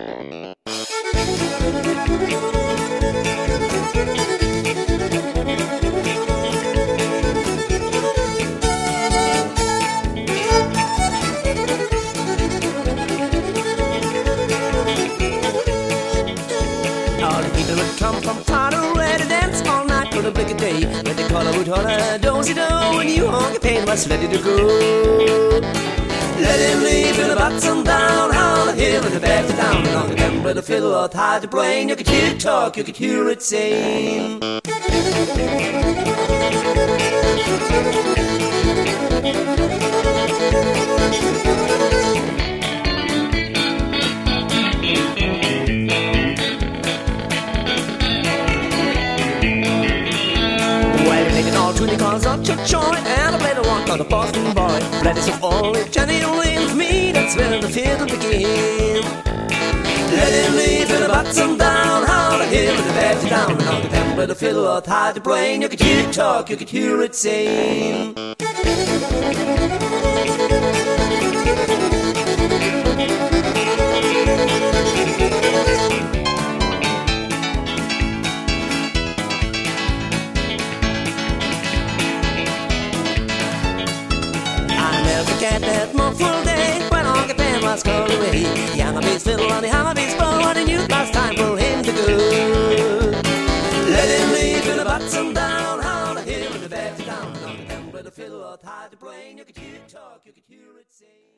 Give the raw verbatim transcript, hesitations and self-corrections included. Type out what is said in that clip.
All the people would come from far away to dance all night till the break of day. But the caller would holler, don't you know, when you honky pain was ready to go. Let him leave in the bottom down, on the hill and the back to down. And on the bend with the fiddle or hard to brain, you could hear it talk, you could hear it sing. Twenty cars up to joint, and I played a one called the Boston Boy. Ready so only Johnny only for me, that's where the fiddle begin. Let him leave in the bottom down, how the hill and the back to down. And on the pen with the fiddle or hard to brain, you could hear it talk, you could hear it sing. Forget that mournful day when Uncle Ben was called away. The hammer bass fiddle on the hammer bass bow, and he knew last time for him to go. Let him leave in the bottom down, on the hill and the back to down. And on the pen with the fiddle or tied to brain, you could hear it talk, you could hear it sing.